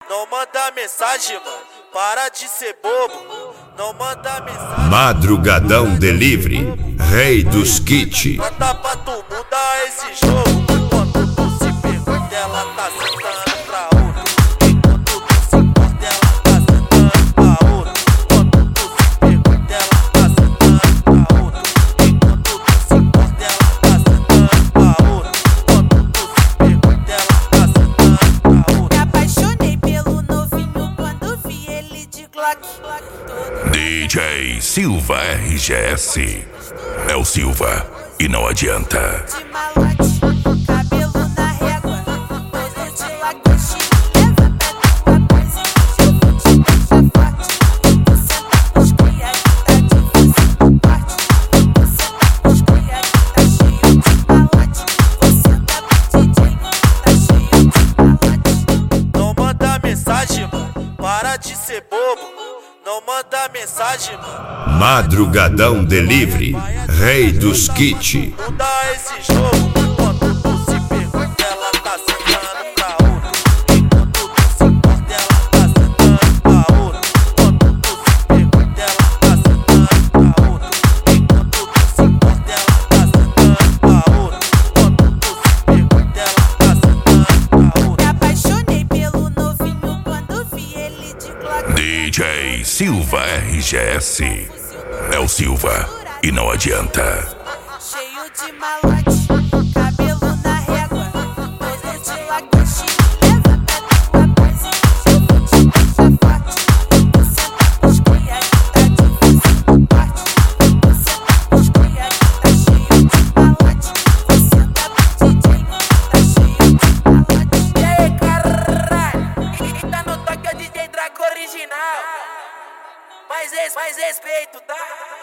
Não manda mensagem, mano, para de ser bobo. Não manda mensagem. Madrugadão Delivery, rei dos kits. Bota pra tu mudar esse jogo. Enquanto tu se pergunta, ela tá sentando pra outro. Enquanto tu se importa, ela tá sentando pra outro. Enquanto tu se pergunta, ela tá sentando pra outro. Enquanto tu se importa, ela tá sentando pra outro. Enquanto tu se pergunta, ela tá sentando pra outro. Me apaixonei pelo novinho quando vi ele de Glock. DJ Silva RGS. É o Silva e não adianta. De malote, cabelo na régua, todo de lacoste. Leva pra tua base, eu vou te deixar forte. Tu senta pros cria que tá difícil no corte. Tu senta pros cria que tá cheio de malote. Tu senta pro DJ que tá cheio de malote. Não manda mensagem, mano, para de ser bobo. Não manda mensagem, mano. Madrugadão Delivery, rei dos kits. Muda esse jogo. Enquanto tu se pergunta, ela tá sentando pra outro. Enquanto tu se importa, ela tá sentando pra outro. Enquanto tu se pergunta, ela tá sentando pra outro. Enquanto tu se importa, ela tá sentando pra outro. Enquanto tu se pergunta, ela tá sentando pra outro. Me apaixonei pelo novinho quando vi ele de Glock. DJ Silva RGS. É o Silva e não adianta. Cheio de malote, cabelo na régua, todo de lacoste. Leva pra tua base, eu vou te deixar forte. Tu senta pros cria que tá difícil no corte. Tu senta pros cria que tá cheio de malote. Tu senta pro DJ que tá cheio de malote. E aí, caralho, quem tá no toque é o DJ Draco original. Mais respeito, tá?